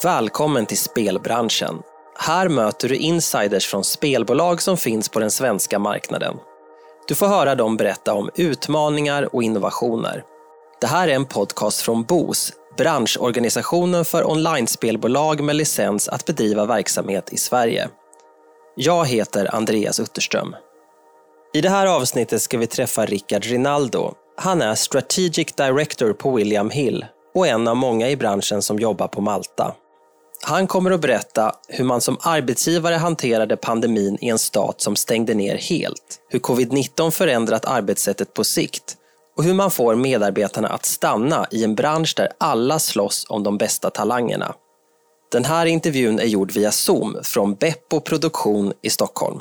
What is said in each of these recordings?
Välkommen till spelbranschen. Här möter du insiders från spelbolag som finns på den svenska marknaden. Du får höra dem berätta om utmaningar och innovationer. Det här är en podcast från BOS, branschorganisationen för online-spelbolag med licens att bedriva verksamhet i Sverige. Jag heter Andreas Utterström. I det här avsnittet ska vi träffa Rickard Rinaldo. Han är Strategic Director på William Hill och en av många i branschen som jobbar på Malta. Han kommer att berätta hur man som arbetsgivare hanterade pandemin i en stat som stängde ner helt, hur covid-19 förändrat arbetssättet på sikt och hur man får medarbetarna att stanna i en bransch där alla slåss om de bästa talangerna. Den här intervjun är gjord via Zoom från Beppo Produktion i Stockholm.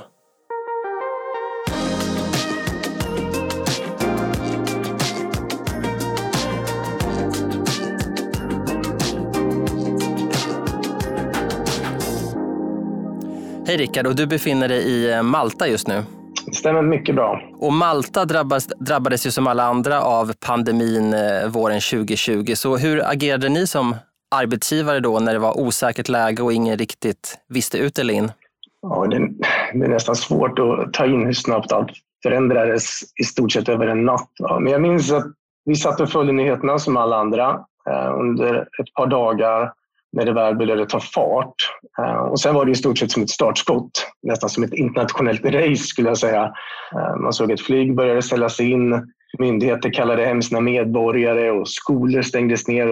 Hej Rickard, och du befinner dig i Malta just nu. Det stämmer mycket bra. Och Malta drabbades ju som alla andra av pandemin våren 2020. Så hur agerade ni som arbetsgivare då när det var osäkert läge och ingen riktigt visste ut eller in? Ja, det är nästan svårt att ta in hur snabbt allt förändrades i stort sett över en natt. Men jag minns att vi satt och följde nyheterna som alla andra under ett par dagar när det väl började ta fart. Och sen var det i stort sett som ett startskott, nästan som ett internationellt race skulle jag säga. Man såg att flyg började ställas in, myndigheter kallade hem sina medborgare och skolor stängdes ner.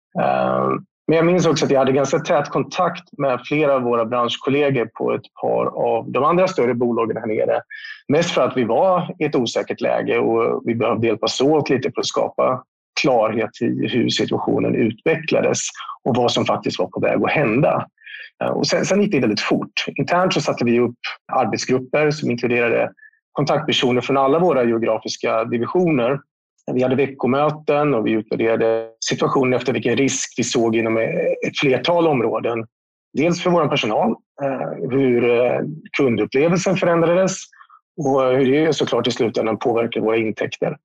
Men jag minns också att jag hade ganska tät kontakt med flera av våra branschkollegor på ett par av de andra större bolagen här nere. Mest för att vi var i ett osäkert läge och vi behövde hjälpas åt lite för att skapa klarhet i hur situationen utvecklades och vad som faktiskt var på väg att hända. Och sen gick det väldigt fort. Internt så satte vi upp arbetsgrupper som inkluderade kontaktpersoner från alla våra geografiska divisioner. Vi hade veckomöten och vi utvärderade situationen efter vilken risk vi såg inom ett flertal områden. Dels för vår personal, hur kundupplevelsen förändrades och hur det såklart i slutändan påverkar våra intäkter.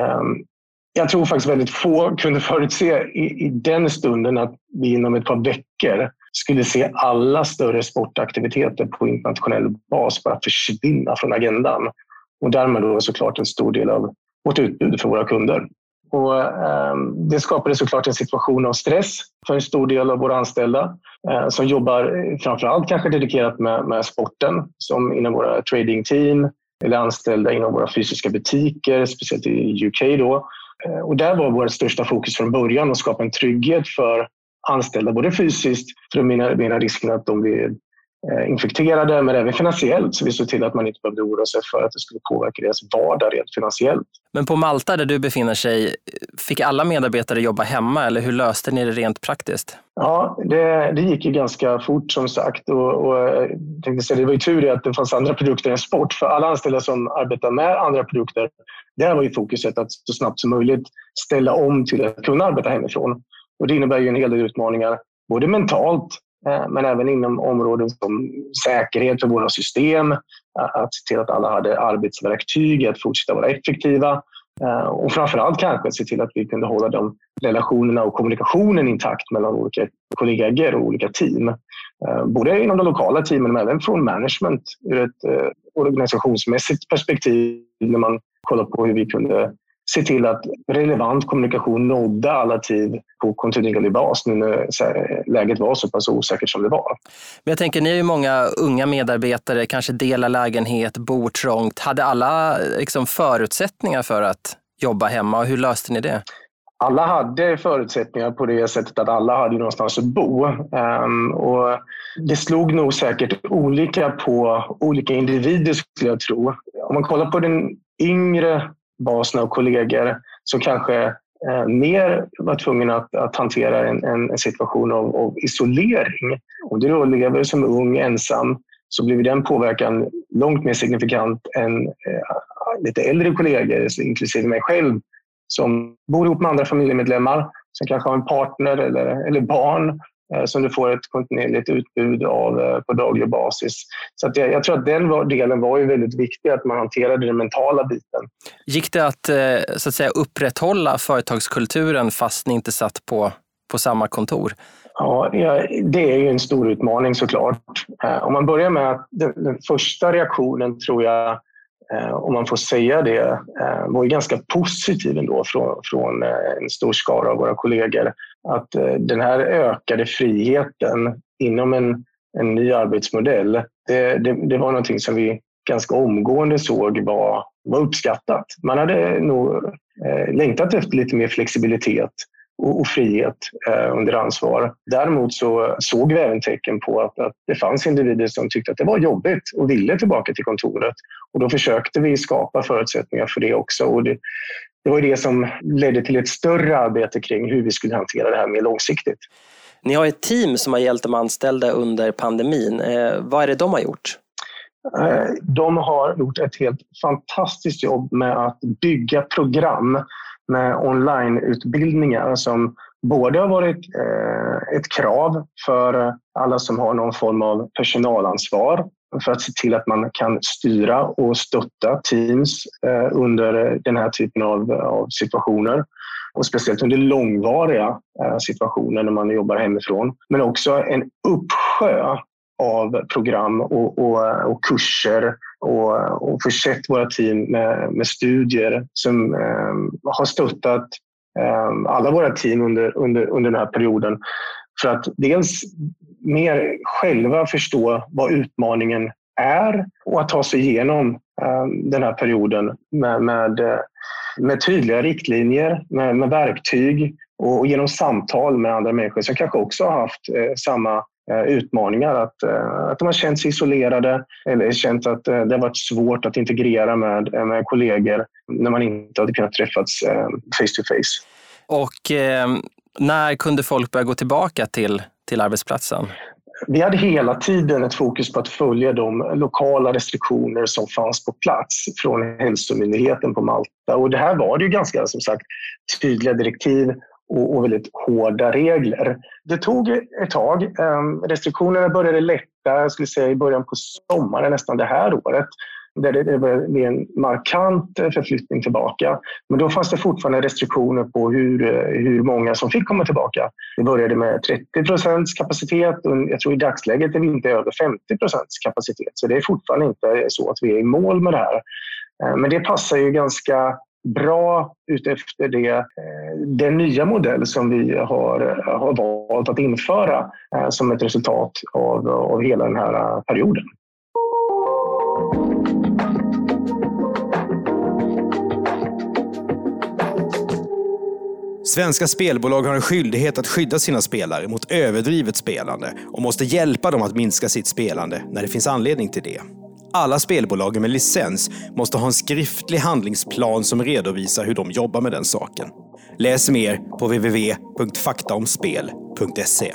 Jag tror faktiskt väldigt få kunde förutse i den stunden att vi inom ett par veckor skulle se alla större sportaktiviteter på internationell bas bara försvinna från agendan. Och därmed då såklart en stor del av vårt utbud för våra kunder. Och det skapade såklart en situation av stress för en stor del av våra anställda som jobbar framförallt kanske dedikerat med sporten, som inom våra tradingteam eller anställda inom våra fysiska butiker, speciellt i UK då. Och där var vårt största fokus från början att skapa en trygghet för anställda, både fysiskt för att minimera risken att de blir infekterade, men även finansiellt, så vi såg till att man inte behövde oroa sig för att det skulle påverka deras vardag rent finansiellt. Men på Malta där du befinner sig, fick alla medarbetare jobba hemma eller hur löste ni det rent praktiskt? Ja, det gick ju ganska fort som sagt och jag tänkte säga, det var ju tur att det fanns andra produkter än sport. För alla anställda som arbetar med andra produkter, där var ju fokuset att så snabbt som möjligt ställa om till att kunna arbeta hemifrån. Och det innebär ju en hel del utmaningar, både mentalt men även inom områden som säkerhet för våra system, att se till att alla hade arbetsverktyg, att fortsätta vara effektiva och framförallt kanske att se till att vi kunde hålla de relationerna och kommunikationen intakt mellan olika kollegor och olika team. Både inom de lokala teamen men även från management ur ett organisationsmässigt perspektiv när man kollar på hur vi kunde se till att relevant kommunikation nådde alla tid på kontinuerlig bas nu när läget var så pass osäkert som det var. Men jag tänker, ni är ju många unga medarbetare, kanske delar lägenhet, bor trångt. Hade alla förutsättningar för att jobba hemma och hur löste ni det? Alla hade förutsättningar på det sättet att alla hade någonstans att bo. Och det slog nog säkert olika på olika individer skulle jag tro. Om man kollar på den yngre basen av kollegor som kanske mer var tvungen att hantera en situation av isolering. Om du då lever som ung ensam så blir den påverkan långt mer signifikant än lite äldre kollegor, inklusive mig själv, som bor ihop med andra familjemedlemmar, som kanske har en partner eller barn som du får ett kontinuerligt utbud av på daglig basis. Så att jag tror att den delen var ju väldigt viktig, att man hanterade den mentala biten. Gick det att så att säga upprätthålla företagskulturen fast ni inte satt på på samma kontor? Ja, det är ju en stor utmaning såklart. Om man börjar med att den första reaktionen tror jag, om man får säga det, var ju ganska positiv ändå från en stor skara av våra kollegor. Att den här ökade friheten inom en ny arbetsmodell, det var någonting som vi ganska omgående såg var uppskattat. Man hade nog längtat efter lite mer flexibilitet och frihet under ansvar. Däremot så såg vi även tecken på att det fanns individer som tyckte att det var jobbigt och ville tillbaka till kontoret. Och då försökte vi skapa förutsättningar för det också. Och det var det som ledde till ett större arbete kring hur vi skulle hantera det här mer långsiktigt. Ni har ett team som har hjälpt de anställda under pandemin. Vad är det de har gjort? De har gjort ett helt fantastiskt jobb med att bygga program med onlineutbildningar som både har varit ett krav för alla som har någon form av personalansvar för att se till att man kan styra och stötta teams under den här typen av situationer. Och speciellt under långvariga situationer när man jobbar hemifrån. Men också en uppsjö av program och kurser och försett våra team med studier som har stöttat alla våra team under den här perioden. För att dels mer själva förstå vad utmaningen är och att ta sig igenom den här perioden med tydliga riktlinjer, med verktyg och genom samtal med andra människor som kanske också har haft samma utmaningar. Att de har känt sig isolerade eller känt att det har varit svårt att integrera med kollegor när man inte hade kunnat träffas face to face. Och när kunde folk börja gå tillbaka till arbetsplatsen? Vi hade hela tiden ett fokus på att följa de lokala restriktioner som fanns på plats från hälsomyndigheten på Malta. Och det här var det ju ganska, som sagt, tydliga direktiv och väldigt hårda regler. Det tog ett tag. Restriktionerna började lätta, jag skulle säga i början på sommaren nästan det här året. Där det blev en markant förflyttning tillbaka. Men då fanns det fortfarande restriktioner på hur många som fick komma tillbaka. Det började med 30% kapacitet och jag tror i dagsläget är vi inte över 50% kapacitet. Så det är fortfarande inte så att vi är i mål med det här. Men det passar ju ganska bra utefter den nya modell som vi har valt att införa som ett resultat av hela den här perioden. Svenska spelbolag har en skyldighet att skydda sina spelare mot överdrivet spelande och måste hjälpa dem att minska sitt spelande när det finns anledning till det. Alla spelbolag med licens måste ha en skriftlig handlingsplan som redovisar hur de jobbar med den saken. Läs mer på www.faktaomspel.se.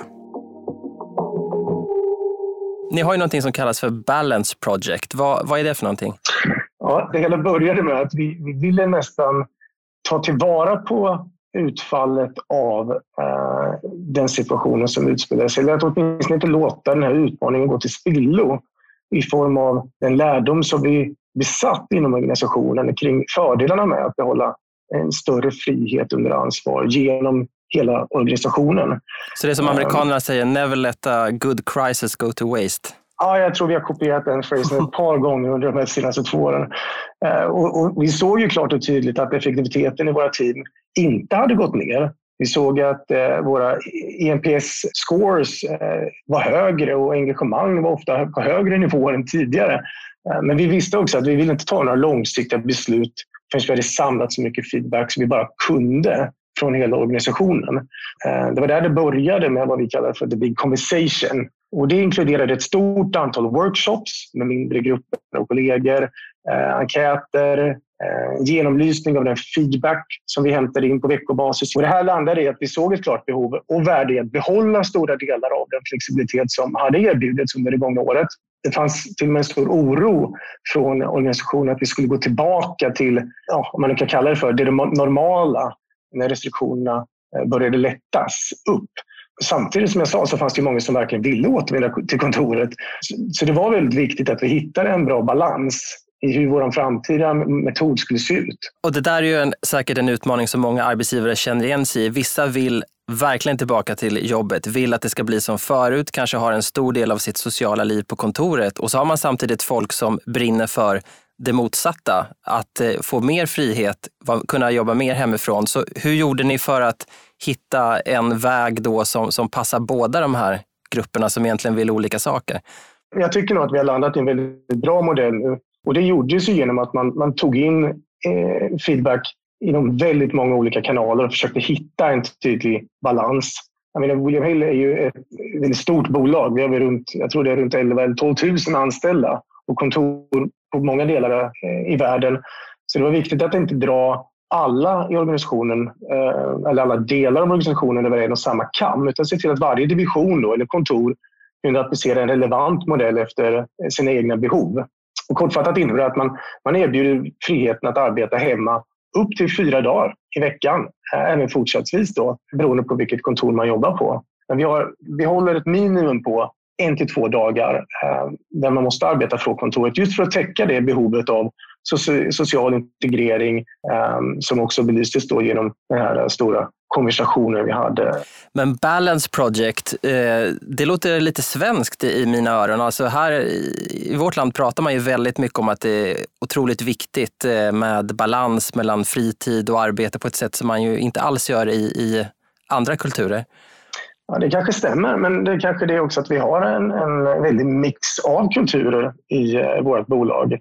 Ni har ju någonting som kallas för Balance Project. Vad är det för någonting? Ja, det hela började med att vi ville nästan ta tillvara på utfallet av den situationen som utspelade sig. Eller att åtminstone inte låta den här utmaningen gå till spillo i form av den lärdom som vi satt inom organisationen kring fördelarna med att behålla en större frihet under ansvar genom hela organisationen. Så det är som amerikanerna säger, never let a good crisis go to waste. Ja, jag tror vi har kopierat den phrasen ett par gånger under de senaste 2 åren. Och vi såg ju klart och tydligt att effektiviteten i våra team inte hade gått ner. Vi såg att våra ENPS-scores var högre och engagemang var ofta på högre nivåer än tidigare. Men vi visste också att vi ville inte ta några långsiktiga beslut förrän vi hade samlat så mycket feedback som vi bara kunde från hela organisationen. Det var där det började med vad vi kallar för the big conversation. Och det inkluderade ett stort antal workshops med mindre grupper och kollegor, enkäter, genomlysning av den feedback som vi hämtade in på veckobasis. Och det här landade i att vi såg ett klart behov och värde i att behålla stora delar av den flexibilitet som hade erbjudits under det gångna året. Det fanns till och med en stor oro från organisationen att vi skulle gå tillbaka till, om man kan kalla det för, det normala när restriktionerna började lättas upp. Samtidigt som jag sa så fanns det många som verkligen ville återvända till kontoret. Så det var väldigt viktigt att vi hittade en bra balans i hur vår framtida metod skulle se ut. Och det där är ju säkert en utmaning som många arbetsgivare känner igen sig i. Vissa vill verkligen tillbaka till jobbet, vill att det ska bli som förut, kanske har en stor del av sitt sociala liv på kontoret. Och så har man samtidigt folk som brinner för det motsatta, att få mer frihet, kunna jobba mer hemifrån. Så hur gjorde ni för att hitta en väg då som passar båda de här grupperna som egentligen vill olika saker? Jag tycker nog att vi har landat i en väldigt bra modell nu. Och det gjordes ju genom att man tog in feedback inom väldigt många olika kanaler och försökte hitta en tydlig balans. Jag menar, William Hill är ju ett väldigt stort bolag. Vi har jag tror det är runt 11-12 000 anställda och kontor på många delar i världen. Så det var viktigt att inte dra alla i organisationen eller alla delar av organisationen över en och samma kam, utan se till att varje division då, eller kontor kunde applicera en relevant modell efter sina egna behov. Och kortfattat innebär det att man erbjuder friheten att arbeta hemma upp till 4 dagar i veckan, även fortsättningsvis då, beroende på vilket kontor man jobbar på. Men vi håller ett minimum på 1-2 dagar där man måste arbeta från kontoret, just för att täcka det behovet av social integrering som också belystes då genom den här stora konversationen vi hade. Men Balance Project, det låter lite svenskt i mina öron. Alltså här i vårt land pratar man ju väldigt mycket om att det är otroligt viktigt med balans mellan fritid och arbete på ett sätt som man ju inte alls gör i andra kulturer. Ja, det kanske stämmer, men det kanske det är också att vi har en väldig mix av kulturer i vårt bolag.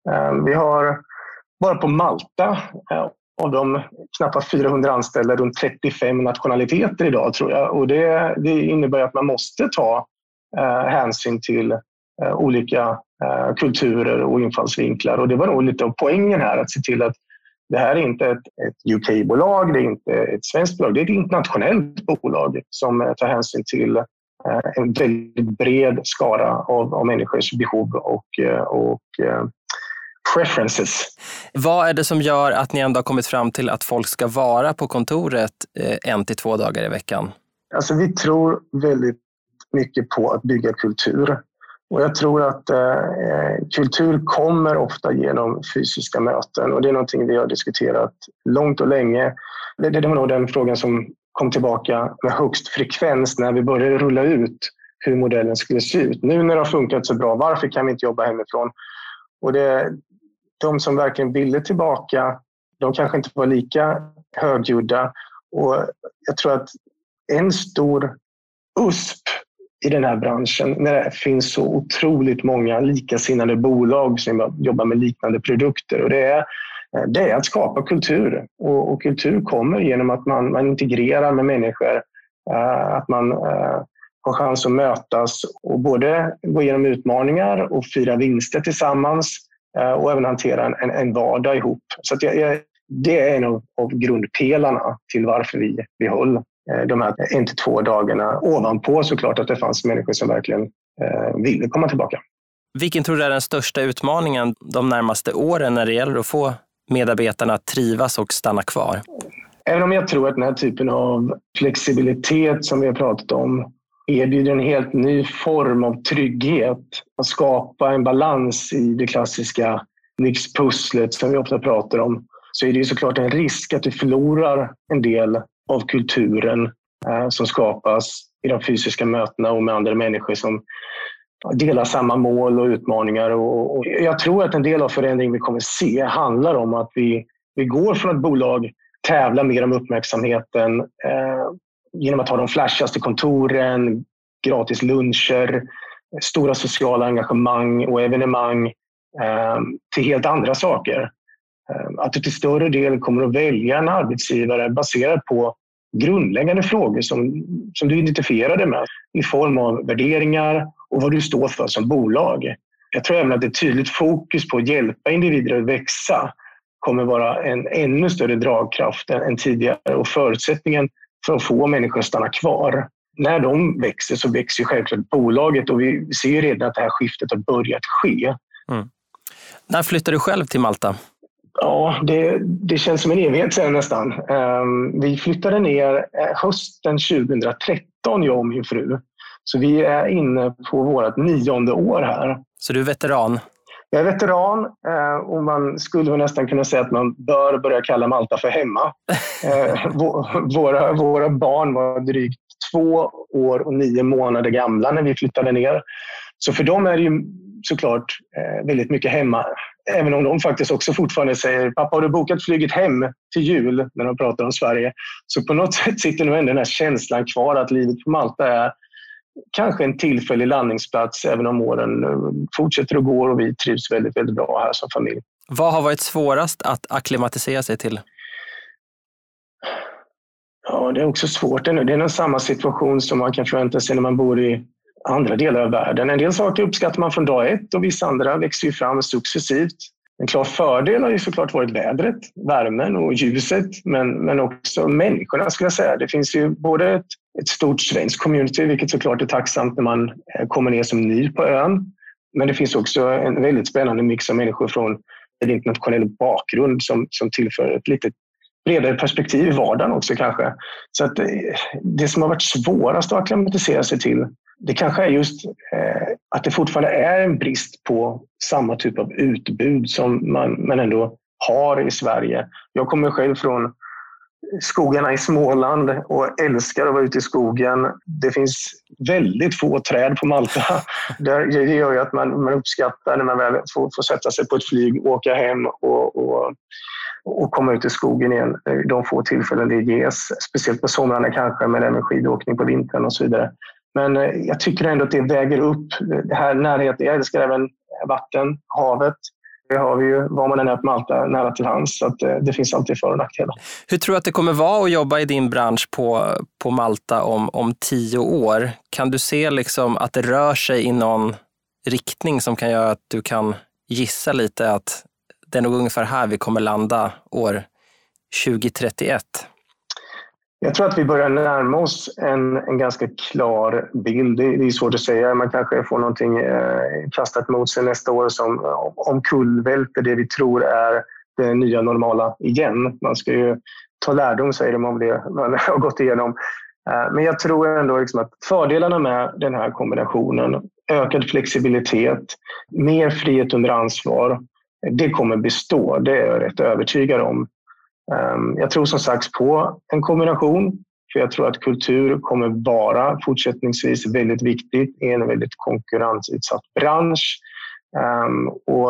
Vi har bara på Malta av de knappt 400 anställda runt 35 nationaliteter idag, tror jag. Och det innebär att man måste ta hänsyn till olika kulturer och infallsvinklar. Och det var nog lite av poängen här, att se till att det här är inte ett UK-bolag, det är inte ett svenskt bolag, det är ett internationellt bolag som tar hänsyn till en väldigt bred skara av människors behov och preferences. Vad är det som gör att ni ändå har kommit fram till att folk ska vara på kontoret 1-2 dagar i veckan? Alltså vi tror väldigt mycket på att bygga kultur. Och jag tror att kultur kommer ofta genom fysiska möten. Och det är någonting vi har diskuterat långt och länge. Det var nog den frågan som kom tillbaka med högst frekvens när vi började rulla ut hur modellen skulle se ut. Nu när det har funkat så bra, varför kan vi inte jobba hemifrån? Och de som verkligen ville tillbaka, de kanske inte var lika högljudda. Och jag tror att en stor USP i den här branschen, när det finns så otroligt många likasinnade bolag som jobbar med liknande produkter, och det är att skapa kultur. Och kultur kommer genom att man integrerar med människor, att man har chans att mötas och både gå igenom utmaningar och fira vinster tillsammans och även hantera en vardag ihop. Så att det är en av grundpelarna till varför vi höll de här 1-2 dagarna, ovanpå såklart att det fanns människor som verkligen ville komma tillbaka. Vilken tror du är den största utmaningen de närmaste åren när det gäller att få medarbetarna att trivas och stanna kvar? Även om jag tror att den här typen av flexibilitet som vi har pratat om erbjuder en helt ny form av trygghet, att skapa en balans i det klassiska livspusslet som vi ofta pratar om, så är det ju såklart en risk att du förlorar en del av kulturen som skapas i de fysiska mötena och med andra människor som delar samma mål och utmaningar. Och jag tror att en del av förändringen vi kommer se handlar om att vi går från att bolag tävlar mer om uppmärksamheten genom att ha de flashigaste kontoren, gratis luncher, stora sociala engagemang och evenemang till helt andra saker. Att du till större del kommer att välja en arbetsgivare baserat på grundläggande frågor som du identifierade med i form av värderingar och vad du står för som bolag. Jag tror även att ett tydligt fokus på att hjälpa individer att växa kommer vara en ännu större dragkraft än tidigare, och förutsättningen för att få människor att stanna kvar. När de växer så växer självklart bolaget, och vi ser ju redan att det här skiftet har börjat ske. Mm. När flyttar du själv till Malta? Ja, det känns som en evighet sedan nästan. Vi flyttade ner hösten 2013, jag och min fru. Så vi är inne på vårt 9:e år här. Så du är veteran? Jag är veteran och man skulle nästan kunna säga att man bör börja kalla Malta för hemma. Våra barn var drygt 2 år och 9 månader gamla när vi flyttade ner. Så för dem är det ju såklart väldigt mycket hemma. Även om de faktiskt också fortfarande säger pappa, har du bokat flyget hem till jul när de pratar om Sverige? Så på något sätt sitter nog ändå den här känslan kvar att livet på Malta är kanske en tillfällig landningsplats även om åren fortsätter att gå och vi trivs väldigt, väldigt bra här som familj. Vad har varit svårast att akklimatisera sig till? Ja, det är också svårt. Det är nog samma situation som man kan förvänta sig när man bor i andra delar av världen. En del saker uppskattar man från dag 1 och vissa andra växer ju fram successivt. En klar fördel har ju såklart varit vädret, värmen och ljuset, men också människorna skulle jag säga. Det finns ju både ett stort svenskt community, vilket såklart är tacksamt när man kommer ner som ny på ön. Men det finns också en väldigt spännande mix av människor från en internationell bakgrund som tillför ett lite bredare perspektiv i vardagen också kanske. Så att det som har varit svårast att akklimatisera sig till, det kanske är just att det fortfarande är en brist på samma typ av utbud som man ändå har i Sverige. Jag kommer själv från skogarna i Småland och älskar att vara ute i skogen. Det finns väldigt få träd på Malta. Det gör ju att man uppskattar när man väl får sätta sig på ett flyg, åka hem och komma ut i skogen igen. De få tillfällen det ges, speciellt på somrarna kanske, men även skidåkning på vintern och så vidare. Men jag tycker ändå att det väger upp det här närheten. Jag älskar även vatten, havet. Det har vi ju, var man än är på Malta, nära till hands. Så att det finns alltid för- och nackdelar. Hur tror du att det kommer vara att jobba i din bransch på Malta om 10 år? Kan du se liksom att det rör sig i någon riktning som kan göra att du kan gissa lite att det är nog ungefär här vi kommer landa år 2031? Jag tror att vi börjar närma oss en ganska klar bild. Det är svårt att säga. Man kanske får någonting kastat mot sig nästa år som omkullvälter det vi tror är det nya normala igen. Man ska ju ta lärdom, säger de, om det man har gått igenom. Men jag tror ändå liksom att fördelarna med den här kombinationen, ökad flexibilitet, mer frihet under ansvar, det kommer bestå. Det är jag rätt övertygad om. Jag tror som sagt på en kombination, för jag tror att kultur kommer vara fortsättningsvis väldigt viktigt i en väldigt konkurrensutsatt bransch. Och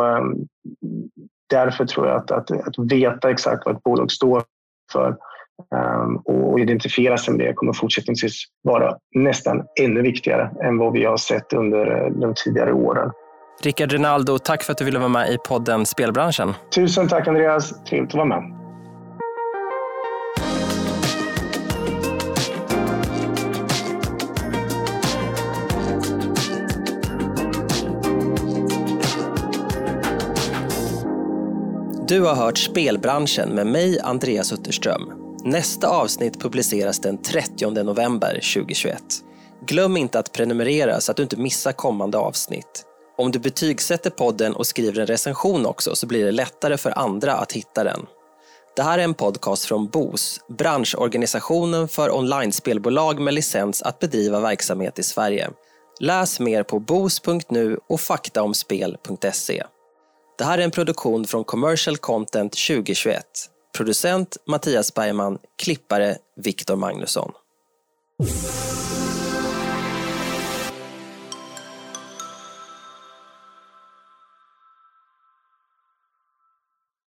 därför tror jag att veta exakt vad ett bolag står för och identifiera sig med det kommer fortsättningsvis vara nästan ännu viktigare än vad vi har sett under de tidigare åren. Rickard Rinaldo, tack för att du ville vara med i podden Spelbranschen. Tusen tack Andreas, trevligt att vara med. Du har hört Spelbranschen med mig, Andreas Utterström. Nästa avsnitt publiceras den 30 november 2021. Glöm inte att prenumerera så att du inte missar kommande avsnitt. Om du betygsätter podden och skriver en recension också så blir det lättare för andra att hitta den. Det här är en podcast från BOS, branschorganisationen för online-spelbolag med licens att bedriva verksamhet i Sverige. Läs mer på bos.nu och faktaomspel.se. Det här är en produktion från Commercial Content 2021. Producent Mattias Bergman, klippare Viktor Magnusson.